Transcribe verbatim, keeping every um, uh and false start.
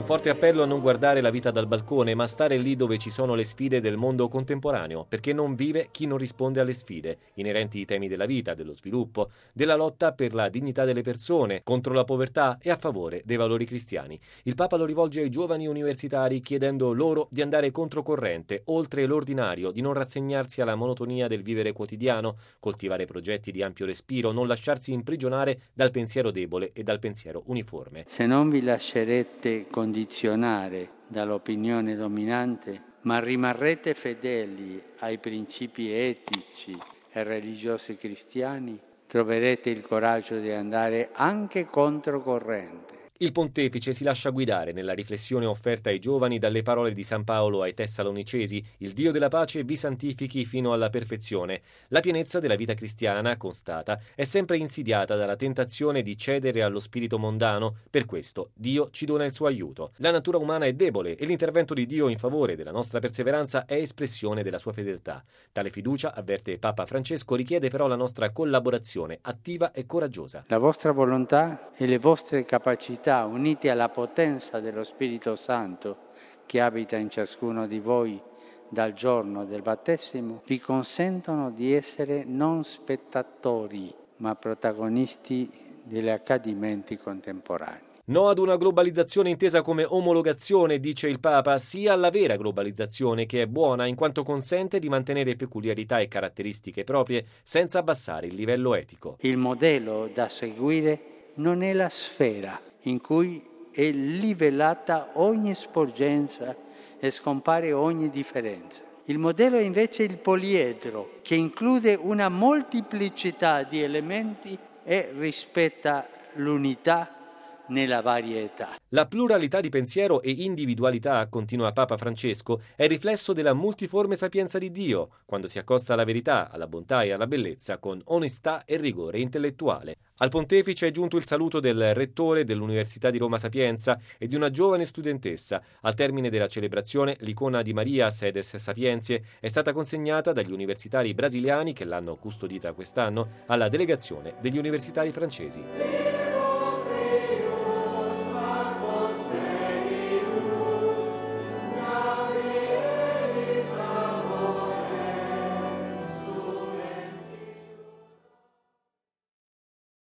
forte appello a non guardare la vita dal balcone, ma stare lì dove ci sono le sfide del mondo contemporaneo, perché non vive chi non risponde alle sfide, inerenti ai temi della vita, dello sviluppo, della lotta per la dignità delle persone, contro la povertà e a favore dei valori cristiani. Il Papa lo rivolge ai giovani universitari chiedendo loro di andare controcorrente, oltre l'ordinario, di non rassegnarsi alla monotonia del vivere quotidiano, coltivare progetti di ampio respiro, non lasciarsi imprigionare dal pensiero debole e dal pensiero uniforme. Se non vi lascerete condizionare dall'opinione dominante, ma rimarrete fedeli ai principi etici e religiosi cristiani, troverete il coraggio di andare anche controcorrente. Il pontefice si lascia guidare nella riflessione offerta ai giovani dalle parole di San Paolo ai Tessalonicesi: il Dio della pace vi santifichi fino alla perfezione. La pienezza della vita cristiana, constata, è sempre insidiata dalla tentazione di cedere allo spirito mondano. Per questo Dio ci dona il suo aiuto. La natura umana è debole e l'intervento di Dio in favore della nostra perseveranza è espressione della sua fedeltà. Tale fiducia, avverte Papa Francesco, richiede però la nostra collaborazione attiva e coraggiosa. La vostra volontà e le vostre capacità, uniti alla potenza dello Spirito Santo che abita in ciascuno di voi dal giorno del battesimo, vi consentono di essere non spettatori, ma protagonisti degli accadimenti contemporanei. No ad una globalizzazione intesa come omologazione, dice il Papa, sia alla vera globalizzazione, che è buona in quanto consente di mantenere peculiarità e caratteristiche proprie senza abbassare il livello etico. Il modello da seguire non è la sfera in cui è livellata ogni sporgenza e scompare ogni differenza. Il modello è invece il poliedro, che include una molteplicità di elementi e rispetta l'unità nella varietà. La pluralità di pensiero e individualità, continua Papa Francesco, è riflesso della multiforme sapienza di Dio, quando si accosta alla verità, alla bontà e alla bellezza con onestà e rigore intellettuale. Al pontefice è giunto il saluto del rettore dell'Università di Roma Sapienza e di una giovane studentessa. Al termine della celebrazione, l'icona di Maria Sedes Sapientiae è stata consegnata dagli universitari brasiliani, che l'hanno custodita quest'anno, alla delegazione degli universitari francesi.